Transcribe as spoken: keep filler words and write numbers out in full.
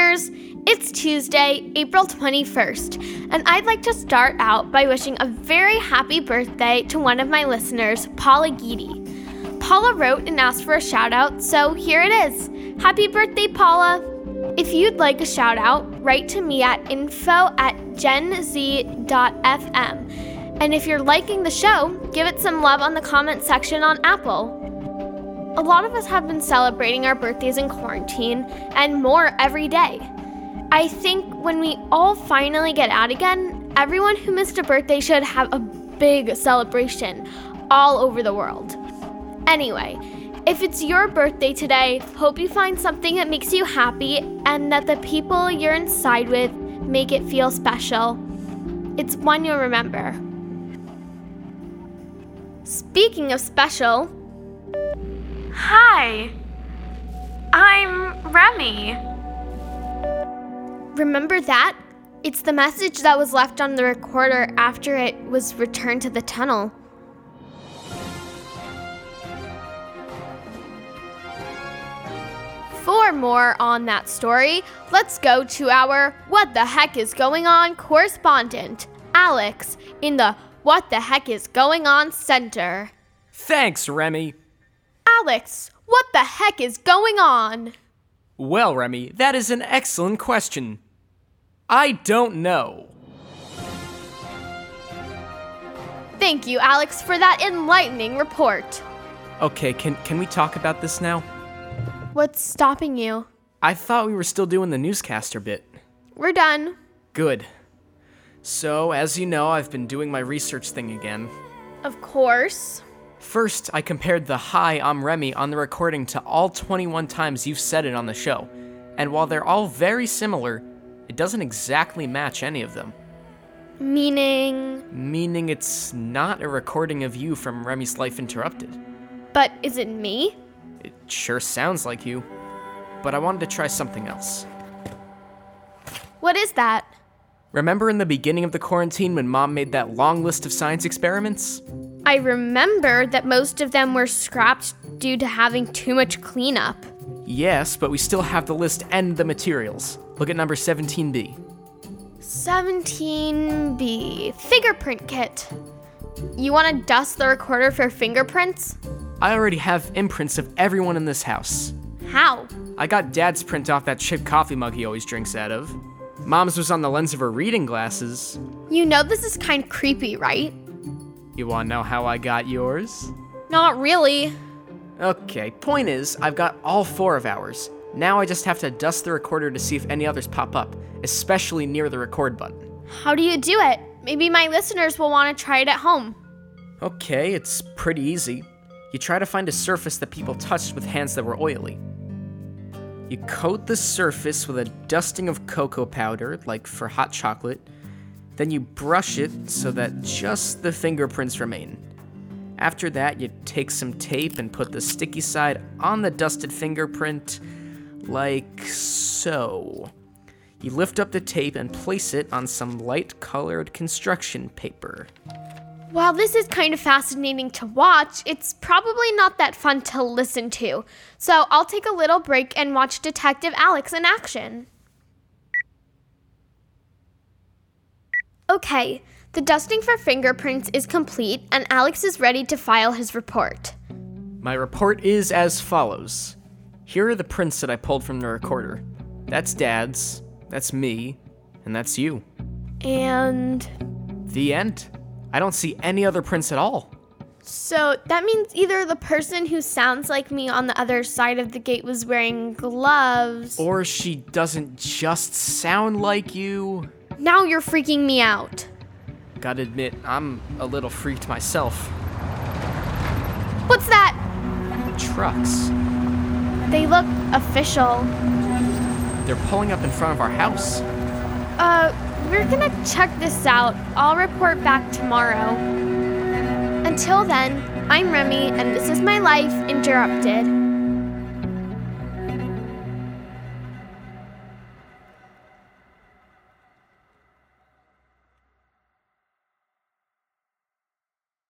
listeners. It's Tuesday, April twenty-first, and I'd like to start out by wishing a very happy birthday to one of my listeners, Paula Geedy. Paula wrote and asked for a shout out, so here it is. Happy birthday, Paula! If you'd like a shout out, write to me at info at genz dot f m. And if you're liking the show, give it some love on the comment section on Apple. A lot of us have been celebrating our birthdays in quarantine, and more every day. I think when we all finally get out again, everyone who missed a birthday should have a big celebration all over the world. Anyway, if it's your birthday today, hope you find something that makes you happy and that the people you're inside with make it feel special. It's one you'll remember. Speaking of special, hi, I'm Remy. Remember that? It's the message that was left on the recorder after it was returned to the tunnel. For more on that story, let's go to our What the Heck is Going On correspondent, Alex, in the What the Heck is Going On Center. Thanks, Remy. Alex, what the heck is going on? Well, Remy, that is an excellent question. I don't know. Thank you, Alex, for that enlightening report. Okay, can can we talk about this now? What's stopping you? I thought we were still doing the newscaster bit. We're done. Good. So, as you know, I've been doing my research thing again. Of course. First, I compared the "Hi, I'm Remy" on the recording to all twenty-one times you've said it on the show. And while they're all very similar, it doesn't exactly match any of them. Meaning? Meaning it's not a recording of you from Remy's Life Interrupted. But is it me? It sure sounds like you. But I wanted to try something else. What is that? Remember in the beginning of the quarantine when Mom made that long list of science experiments? I remember that most of them were scrapped due to having too much cleanup. Yes, but we still have the list and the materials. Look at number seventeen B. seventeen B. Fingerprint kit. You want to dust the recorder for fingerprints? I already have imprints of everyone in this house. How? I got Dad's print off that chipped coffee mug he always drinks out of. Mom's was on the lens of her reading glasses. You know this is kind of creepy, right? You wanna know how I got yours? Not really. Okay, point is, I've got all four of ours. Now I just have to dust the recorder to see if any others pop up, especially near the record button. How do you do it? Maybe my listeners will want to try it at home. Okay, it's pretty easy. You try to find a surface that people touched with hands that were oily. You coat the surface with a dusting of cocoa powder, like for hot chocolate. Then you brush it so that just the fingerprints remain. After that, you take some tape and put the sticky side on the dusted fingerprint, like so. You lift up the tape and place it on some light-colored construction paper. While this is kind of fascinating to watch, it's probably not that fun to listen to. So I'll take a little break and watch Detective Alex in action. Okay, the dusting for fingerprints is complete and Alex is ready to file his report. My report is as follows. Here are the prints that I pulled from the recorder. That's Dad's, that's me, and that's you. And? The end. I don't see any other prints at all. So that means either the person who sounds like me on the other side of the gate was wearing gloves. Or she doesn't just sound like you. Now you're freaking me out. Gotta admit, I'm a little freaked myself. What's that? Trucks. They look official. They're pulling up in front of our house. Uh, we're gonna check this out. I'll report back tomorrow. Until then, I'm Remy, and this is my Life Interrupted.